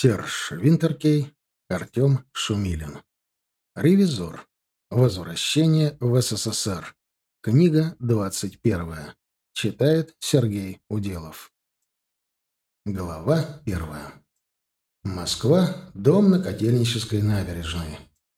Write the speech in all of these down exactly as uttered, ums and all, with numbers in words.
Серж Винтеркей, Артем Шумилин. Ревизор. Возвращение в СССР. Книга двадцать первая. Читает Сергей Уделов. Глава первая. Москва. Дом на Котельнической набережной.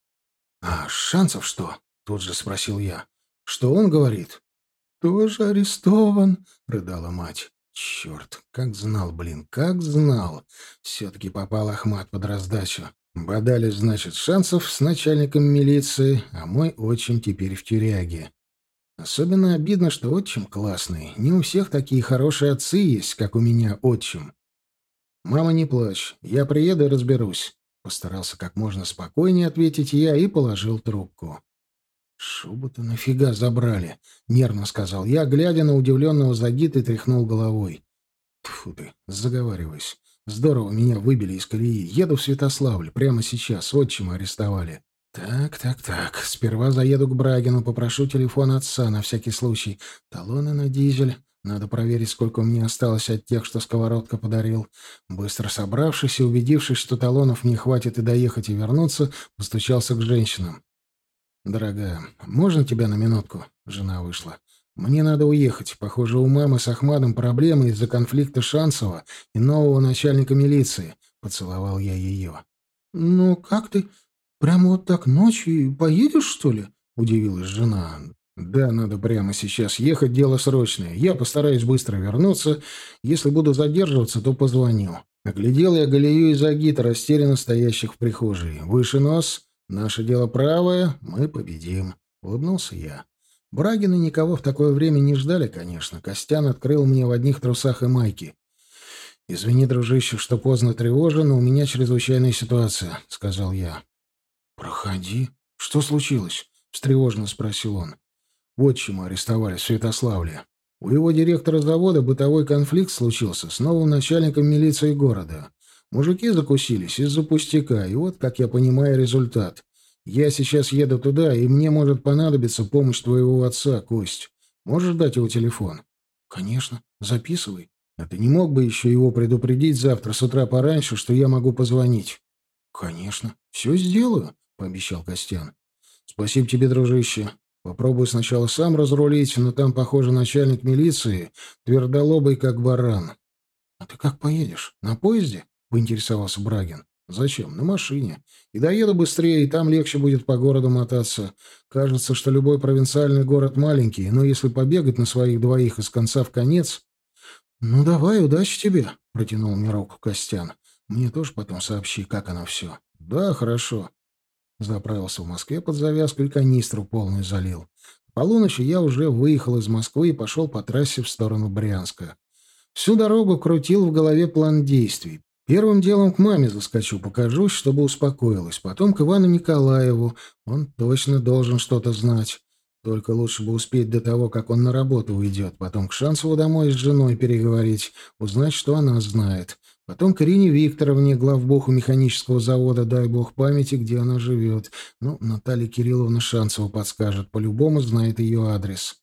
«А Шанцев что?» — тут же спросил я. «Что он говорит?» «Тоже арестован», — рыдала мать. «Черт, как знал, блин, как знал. Все-таки попал Ахмат под раздачу. Бодали, значит, Шанцев с начальником милиции, а мой отчим теперь в тюряге. Особенно обидно, что отчим классный. Не у всех такие хорошие отцы есть, как у меня отчим. Мама, не плачь, я приеду и разберусь». Постарался как можно спокойнее ответить я и положил трубку. «Шубу-то нафига забрали?» — нервно сказал я, глядя на удивленного Загита, и тряхнул головой. Тьфу ты, заговариваюсь. Здорово меня выбили из колеи. Еду в Святославль прямо сейчас. Отчима арестовали. Так, так, так. Сперва заеду к Брагину, попрошу телефон отца на всякий случай. Талоны на дизель. Надо проверить, сколько у меня осталось от тех, что сковородка подарил. Быстро собравшись и убедившись, что талонов мне хватит и доехать, и вернуться, постучался к женщинам. «Дорогая, можно тебя на минутку?» Жена вышла. «Мне надо уехать. Похоже, у мамы с Ахмадом проблемы из-за конфликта Шанцева и нового начальника милиции». Поцеловал я ее. «Ну, как ты? Прямо вот так ночью поедешь, что ли?» — удивилась жена. «Да, надо прямо сейчас ехать, дело срочное. Я постараюсь быстро вернуться. Если буду задерживаться, то позвоню». Оглядел я Галию и Загита, растерянно стоящих в прихожей. «Выше нос. Наше дело правое. Мы победим». Улыбнулся я. Брагины никого в такое время не ждали, конечно. Костян открыл мне в одних трусах и майке. «Извини, дружище, что поздно тревожен, но у меня чрезвычайная ситуация», — сказал я. «Проходи. Что случилось?» — встревоженно спросил он. «Отчима арестовали в Святославле. У его директора завода бытовой конфликт случился с новым начальником милиции города. Мужики закусились из-за пустяка, и вот, как я понимаю, результат. Я сейчас еду туда, и мне может понадобиться помощь твоего отца, Кость. Можешь дать его телефон?» «Конечно. Записывай. А ты не мог бы еще его предупредить завтра с утра пораньше, что я могу позвонить?» «Конечно. Все сделаю», — пообещал Костян. «Спасибо тебе, дружище. Попробую сначала сам разрулить, но там, похоже, начальник милиции твердолобый, как баран». «А ты как поедешь? На поезде?» — поинтересовался Брагин. «Зачем? На машине. И доеду быстрее, и там легче будет по городу мотаться. Кажется, что любой провинциальный город маленький, но если побегать на своих двоих из конца в конец...» «Ну, давай, удачи тебе», — протянул мне руку Костян. «Мне тоже потом сообщи, как оно все». «Да, хорошо». Заправился в Москве под завязку и канистру полную залил. К полуночи я уже выехал из Москвы и пошел по трассе в сторону Брянска. Всю дорогу крутил в голове план действий. Первым делом к маме заскочу, покажусь, чтобы успокоилась. Потом к Ивану Николаеву. Он точно должен что-то знать. Только лучше бы успеть до того, как он на работу уйдет. Потом к Шанцеву домой с женой переговорить, узнать, что она знает. Потом к Ирине Викторовне, главбуху механического завода, дай бог памяти, где она живет. Ну, Наталья Кирилловна Шанцева подскажет, по-любому знает ее адрес.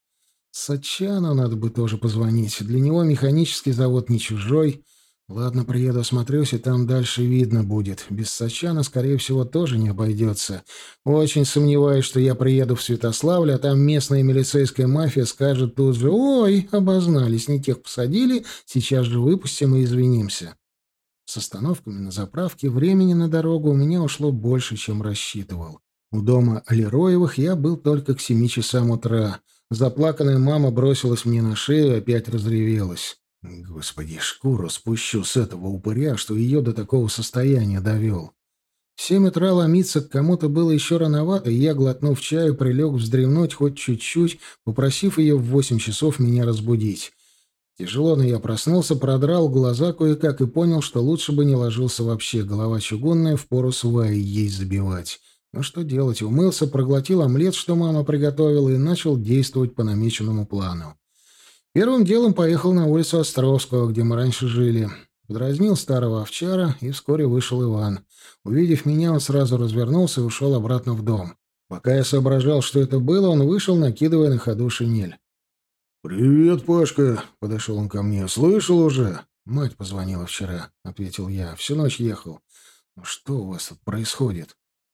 Сачану надо бы тоже позвонить. Для него механический завод не чужой. Ладно, приеду, осмотрюсь, и там дальше видно будет. Без Сачана, скорее всего, тоже не обойдется. Очень сомневаюсь, что я приеду в Святославль, а там местная милицейская мафия скажет тут же: «Ой, обознались, не тех посадили, сейчас же выпустим и извинимся». С остановками на заправке времени на дорогу у меня ушло больше, чем рассчитывал. У дома Лероевых я был только к семи часам утра. Заплаканная мама бросилась мне на шею и опять разревелась. Господи, шкуру спущу с этого упыря, что ее до такого состояния довел. В семь утра ломиться к кому-то было еще рановато, и я, глотнув чаю, прилег вздремнуть хоть чуть-чуть, попросив ее в восемь часов меня разбудить. Тяжело, но я проснулся, продрал глаза кое-как и понял, что лучше бы не ложился вообще. Голова чугунная, впору сваи ей забивать. Ну что делать? Умылся, проглотил омлет, что мама приготовила, и начал действовать по намеченному плану. Первым делом поехал на улицу Островского, где мы раньше жили. Подразнил старого овчара, и вскоре вышел Иван. Увидев меня, он сразу развернулся и ушел обратно в дом. Пока я соображал, что это было, он вышел, накидывая на ходу шинель. «Привет, Пашка!» — подошел он ко мне. «Слышал уже? Мать позвонила вчера, — ответил я. Всю ночь ехал. Ну что у вас тут происходит?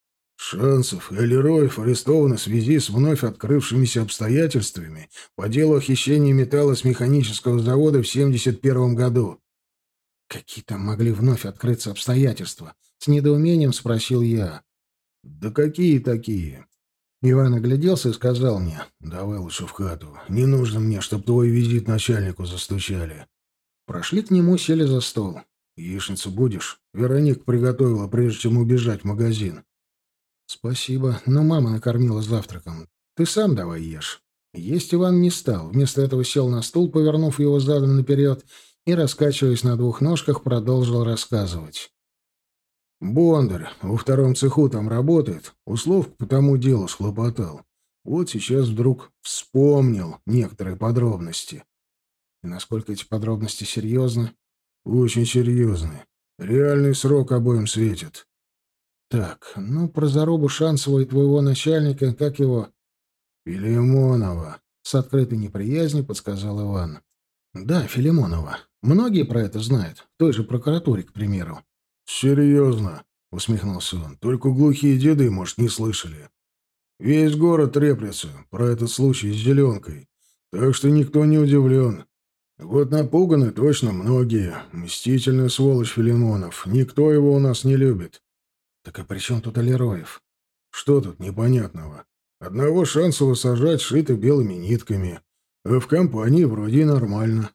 Шансов и Лероев арестованы в связи с вновь открывшимися обстоятельствами по делу о хищении металла с механического завода в семьдесят первом году. Какие там могли вновь открыться обстоятельства? С недоумением спросил я. Да какие такие? Иван огляделся и сказал мне: «Давай лучше в хату. Не нужно мне, чтоб твой визит начальнику застучали». Прошли к нему, сели за стол. «Яичницу будешь?» Вероника приготовила, прежде чем убежать в магазин. «Спасибо, но мама накормила завтраком. Ты сам давай ешь». Есть Иван не стал. Вместо этого сел на стул, повернув его задом наперед, и, раскачиваясь на двух ножках, продолжил рассказывать. Бондарь во втором цеху там работает, условку по тому делу схлопотал. Вот сейчас вдруг вспомнил некоторые подробности. И насколько эти подробности серьезны? Очень серьезны. Реальный срок обоим светит. Так, ну, про зарубу Шанцева и твоего начальника, как его? Филимонова. С открытой неприязнью подсказал Иван. Да, Филимонова. Многие про это знают. В той же прокуратуре, к примеру. «Серьезно?» — усмехнулся он. «Только глухие деды, может, не слышали. Весь город треплется про этот случай с зеленкой, так что никто не удивлен. Вот напуганы точно многие. Мстительная сволочь Филимонов. Никто его у нас не любит». «Так а при чем тут Алероев?» «Что тут непонятного? Одного Шанцева сажать шито белыми нитками, а в компании вроде и нормально».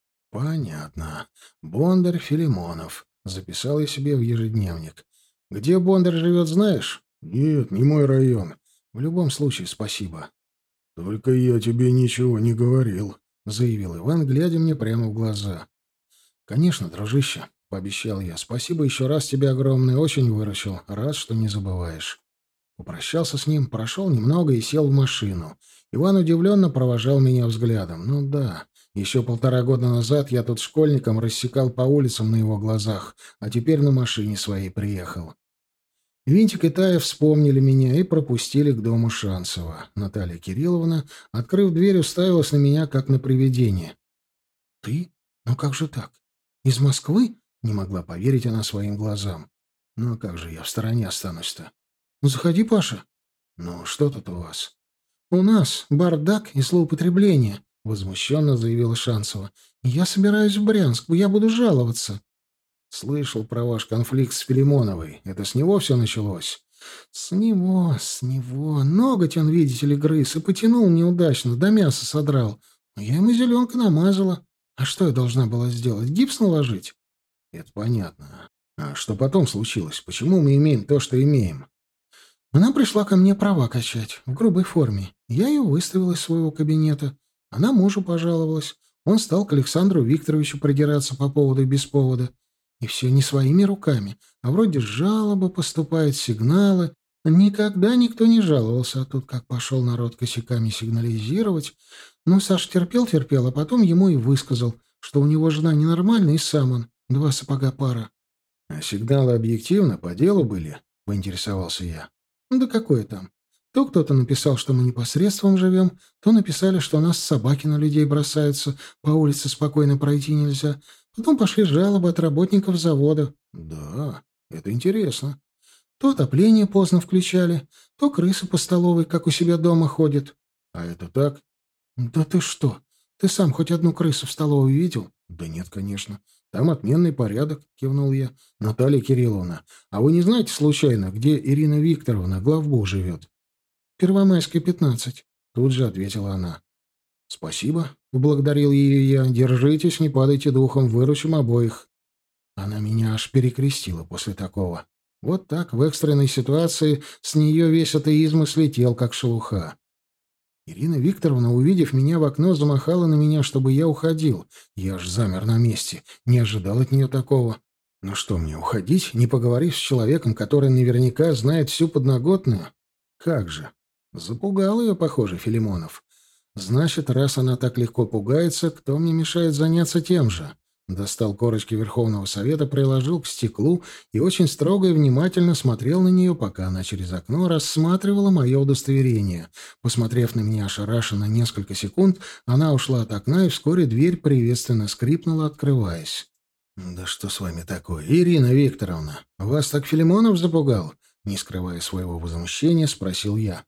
«Понятно. Бондарь Филимонов». Записал я себе в ежедневник. «Где Бондарь живет, знаешь?» «Нет, не мой район. В любом случае, спасибо». «Только я тебе ничего не говорил», — заявил Иван, глядя мне прямо в глаза. «Конечно, дружище», — пообещал я. «Спасибо еще раз тебе огромное, очень выручил. Рад, что не забываешь». Попрощался с ним, прошел немного и сел в машину. Иван удивленно провожал меня взглядом. «Ну да». Еще полтора года назад я тут школьником рассекал по улицам на его глазах, а теперь на машине своей приехал. Винтик и Тая вспомнили меня и пропустили к дому Шанцева. Наталья Кирилловна, открыв дверь, уставилась на меня, как на привидение. «Ты? Ну как же так? Из Москвы?» — не могла поверить она своим глазам. «Ну а как же я в стороне останусь-то?» «Ну заходи, Паша». «Ну что тут у вас?» «У нас бардак и злоупотребление», — возмущенно заявила Шанцева. «Я собираюсь в Брянск, я буду жаловаться». «Слышал про ваш конфликт с Филимоновой. Это с него все началось?» «С него, с него. Ноготь он, видите ли, грыз и потянул неудачно, до мяса содрал. Я ему зеленка намазала. А что я должна была сделать? Гипс наложить?» «Это понятно. А что потом случилось? Почему мы имеем то, что имеем?» «Она пришла ко мне права качать, в грубой форме. Я ее выставила из своего кабинета. Она мужу пожаловалась. Он стал к Александру Викторовичу придираться по поводу и без повода. И все не своими руками, а вроде жалобы поступают, сигналы. Никогда никто не жаловался, а тут как пошел народ косяками сигнализировать. Ну, Саша терпел-терпел, а потом ему и высказал, что у него жена ненормальная, и сам он. Два сапога пара». «А сигналы объективно, по делу были?» — поинтересовался я. «Ну да какое там? То кто-то написал, что мы непосредством живем, то написали, что у нас собаки на людей бросаются, по улице спокойно пройти нельзя. Потом пошли жалобы от работников завода». «Да, это интересно». «То отопление поздно включали, то крысы по столовой, как у себя дома, ходят». «А это так?» «Да ты что? Ты сам хоть одну крысу в столовой видел?» «Да нет, конечно. Там отменный порядок», — кивнул я. «Наталья Кирилловна, а вы не знаете случайно, где Ирина Викторовна, главбух, живет?» «Первомайская, пятнадцать», — тут же ответила она. «Спасибо», — поблагодарил ее я. «Держитесь, не падайте духом, выручим обоих». Она меня аж перекрестила после такого. Вот так, в экстренной ситуации, с нее весь атеизм и слетел, как шелуха. Ирина Викторовна, увидев меня в окно, замахала на меня, чтобы я уходил. Я аж замер на месте, не ожидал от нее такого. Ну что мне, уходить, не поговорив с человеком, который наверняка знает всю подноготную? Как же? Запугал ее, похоже, Филимонов. Значит, раз она так легко пугается, кто мне мешает заняться тем же? Достал корочки Верховного Совета, приложил к стеклу и очень строго и внимательно смотрел на нее, пока она через окно рассматривала мое удостоверение. Посмотрев на меня ошарашенно несколько секунд, она ушла от окна, и вскоре дверь приветственно скрипнула, открываясь. «Да что с вами такое, Ирина Викторовна? Вас так Филимонов запугал?» Не скрывая своего возмущения, спросил я.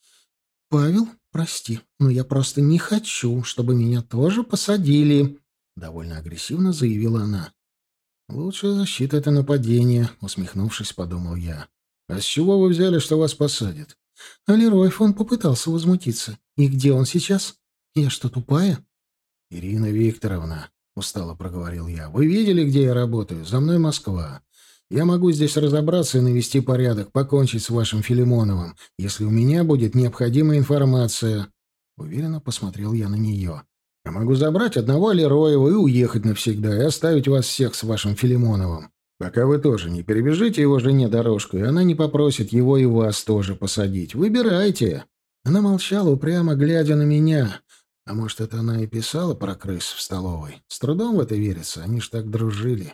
«Павел, прости, но я просто не хочу, чтобы меня тоже посадили», — довольно агрессивно заявила она. «Лучшая защита — это нападение», — усмехнувшись, подумал я. «А с чего вы взяли, что вас посадят?» А Лероев, он попытался возмутиться. «И где он сейчас? Я что, тупая?» «Ирина Викторовна», — устало проговорил я, — «вы видели, где я работаю? За мной Москва. Я могу здесь разобраться и навести порядок, покончить с вашим Филимоновым, если у меня будет необходимая информация». Уверенно посмотрел я на нее. «Я могу забрать одного Лероева и уехать навсегда, и оставить вас всех с вашим Филимоновым. Пока вы тоже не перебежите его жене дорожку, и она не попросит его и вас тоже посадить. Выбирайте». Она молчала, упрямо глядя на меня. А может, это она и писала про крыс в столовой? С трудом в это верится, они ж так дружили.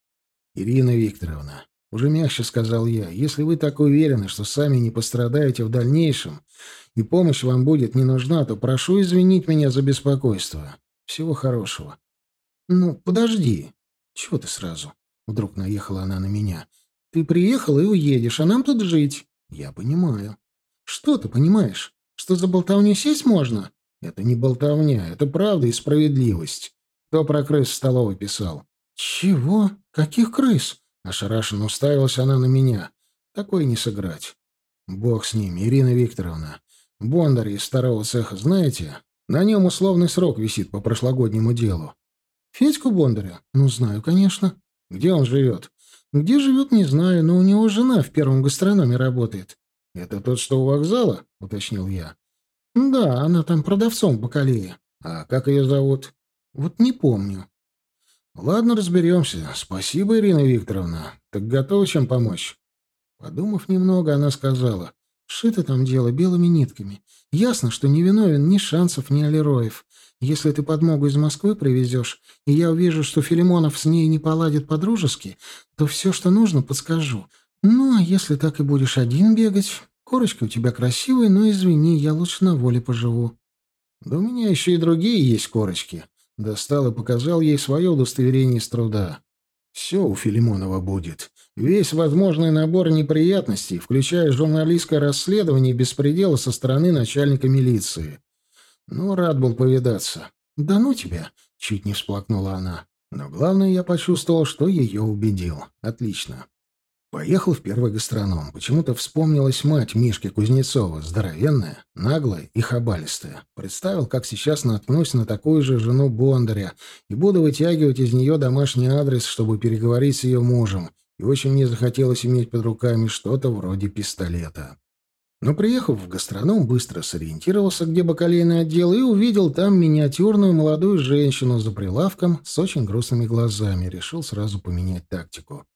«Ирина Викторовна», — уже мягче сказал я, — «если вы так уверены, что сами не пострадаете в дальнейшем, и помощь вам будет не нужна, то прошу извинить меня за беспокойство. Всего хорошего». «Ну, подожди. Чего ты сразу?» Вдруг наехала она на меня. «Ты приехал и уедешь, а нам тут жить». «Я понимаю». «Что ты понимаешь? Что за болтовню сесть можно?» «Это не болтовня, это правда и справедливость. Кто про крыс в столовой писал?» «Чего? Каких крыс?» Ошарашенно уставилась она на меня. «Такое не сыграть». «Бог с ними, Ирина Викторовна. Бондарь из второго цеха знаете? На нем условный срок висит по прошлогоднему делу». «Федьку Бондаря? Ну, знаю, конечно». «Где он живет?» «Где живет, не знаю, но у него жена в первом гастрономе работает». «Это тот, что у вокзала?» — уточнил я. «Да, она там продавцом в бакалее». «А как ее зовут?» «Вот не помню». «Ладно, разберемся. Спасибо, Ирина Викторовна. Так готова чем помочь?» Подумав немного, она сказала: «Шито там дело белыми нитками. Ясно, что не виновен ни Шанцев, ни Алероев. Если ты подмогу из Москвы привезешь, и я увижу, что Филимонов с ней не поладит по-дружески, то все, что нужно, подскажу. Ну, а если так и будешь один бегать, корочка у тебя красивая, но извини, я лучше на воле поживу». «Да у меня еще и другие есть корочки». Достал и показал ей свое удостоверение из труда. «Все у Филимонова будет. Весь возможный набор неприятностей, включая журналистское расследование и беспредела со стороны начальника милиции. Ну, рад был повидаться». «Да ну тебя!» — чуть не всплакнула она. Но главное, я почувствовал, что ее убедил. Отлично. Поехал в первый гастроном. Почему-то вспомнилась мать Мишки Кузнецова, здоровенная, наглая и хабалистая. Представил, как сейчас наткнусь на такую же жену Бондаря и буду вытягивать из нее домашний адрес, чтобы переговорить с ее мужем. И очень мне захотелось иметь под руками что-то вроде пистолета. Но, приехав в гастроном, быстро сориентировался, где бакалейный отдел, и увидел там миниатюрную молодую женщину за прилавком с очень грустными глазами. Решил сразу поменять тактику.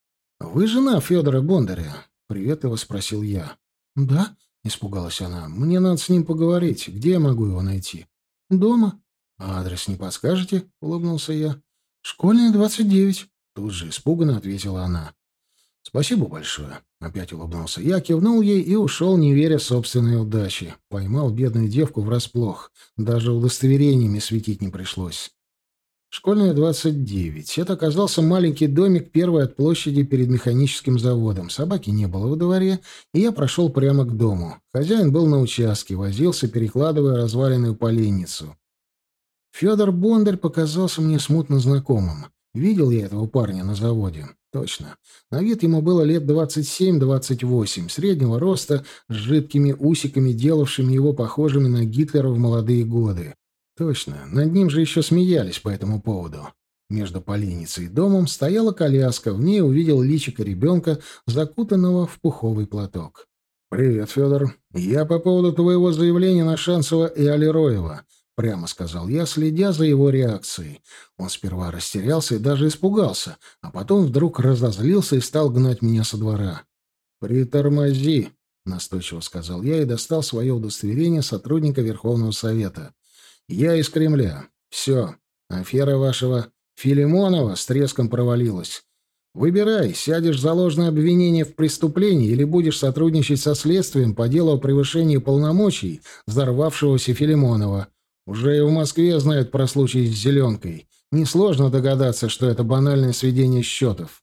«Вы жена Федора Бондаря?» — приветливо спросил я. «Да?» — испугалась она. «Мне надо с ним поговорить. Где я могу его найти?» «Дома». «А адрес не подскажете?» — улыбнулся я. «Школьная, двадцать девять». Тут же испуганно ответила она. «Спасибо большое», — опять улыбнулся я, кивнул ей и ушел, не веря собственной удаче. Поймал бедную девку врасплох. Даже удостоверениями светить не пришлось. Школьная, двадцать девять. Это оказался маленький домик, первый от площади перед механическим заводом. Собаки не было во дворе, и я прошел прямо к дому. Хозяин был на участке, возился, перекладывая разваленную поленницу. Федор Бондарь показался мне смутно знакомым. Видел я этого парня на заводе. Точно. На вид ему было лет двадцать семь-двадцать восемь, среднего роста, с жидкими усиками, делавшими его похожими на Гитлера в молодые годы. Точно, над ним же еще смеялись по этому поводу. Между поленницей и домом стояла коляска, в ней увидел личико ребенка, закутанного в пуховый платок. «Привет, Федор. Я по поводу твоего заявления на Шанцева и Алероева», — прямо сказал я, следя за его реакцией. Он сперва растерялся и даже испугался, а потом вдруг разозлился и стал гнать меня со двора. «Притормози», — настойчиво сказал я и достал свое удостоверение сотрудника Верховного Совета. «Я из Кремля. Все. Афера вашего Филимонова с треском провалилась. Выбирай, сядешь за ложное обвинение в преступлении или будешь сотрудничать со следствием по делу о превышении полномочий взорвавшегося Филимонова. Уже и в Москве знают про случай с «зеленкой». Несложно догадаться, что это банальное сведение счетов.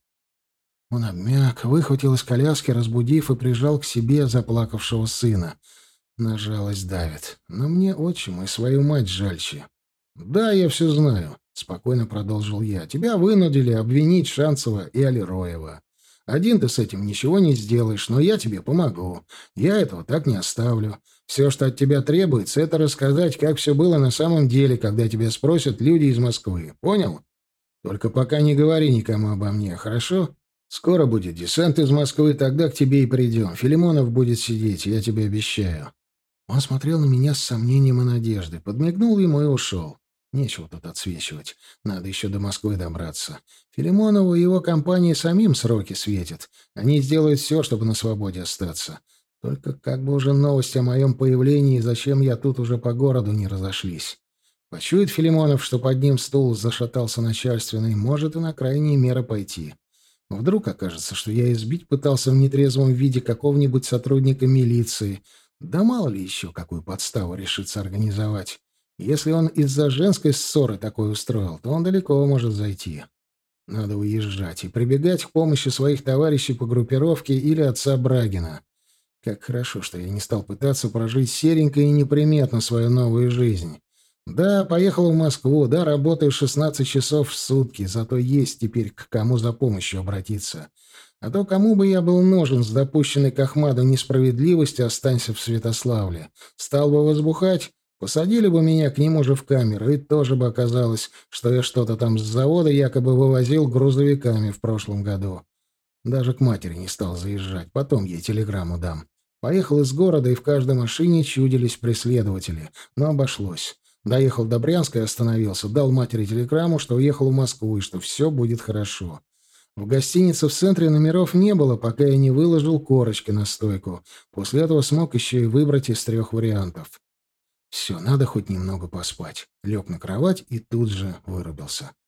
Он обмяк, выхватил из коляски, разбудив и прижал к себе заплакавшего сына. На жалость давит. Но мне отчима и свою мать жальче. «Да, я все знаю», — спокойно продолжил я. «Тебя вынудили обвинить Шанцева и Алироева. Один ты с этим ничего не сделаешь, но я тебе помогу. Я этого так не оставлю. Все, что от тебя требуется, это рассказать, как все было на самом деле, когда тебя спросят люди из Москвы. Понял? Только пока не говори никому обо мне, хорошо? Скоро будет десант из Москвы, тогда к тебе и придем. Филимонов будет сидеть, я тебе обещаю». Он смотрел на меня с сомнением и надеждой, подмигнул ему и ушел. Нечего тут отсвечивать. Надо еще до Москвы добраться. Филимонову и его компании самим сроки светят. Они сделают все, чтобы на свободе остаться. Только как бы уже новости о моем появлении и зачем я тут уже по городу не разошлись. Почует Филимонов, что под ним стул зашатался начальственный, может и на крайние меры пойти. Вдруг окажется, что я избить пытался в нетрезвом виде какого-нибудь сотрудника милиции. Да мало ли еще какую подставу решится организовать. Если он из-за женской ссоры такой устроил, то он далеко может зайти. Надо уезжать и прибегать к помощи своих товарищей по группировке или отца Брагина. Как хорошо, что я не стал пытаться прожить серенько и неприметно свою новую жизнь. Да, поехал в Москву, да, работаю шестнадцать часов в сутки, зато есть теперь к кому за помощью обратиться. А то кому бы я был нужен с допущенной к Ахмаду несправедливости, останься в Святославле. Стал бы возбухать, посадили бы меня к нему же в камеру, и тоже бы оказалось, что я что-то там с завода якобы вывозил грузовиками в прошлом году. Даже к матери не стал заезжать, потом ей телеграмму дам. Поехал из города, и в каждой машине чудились преследователи, но обошлось. Доехал до Брянска и остановился, дал матери телеграмму, что уехал в Москву и что все будет хорошо. В гостинице в центре номеров не было, пока я не выложил корочки на стойку. После этого смог еще и выбрать из трех вариантов. Все, надо хоть немного поспать. Лег на кровать и тут же вырубился.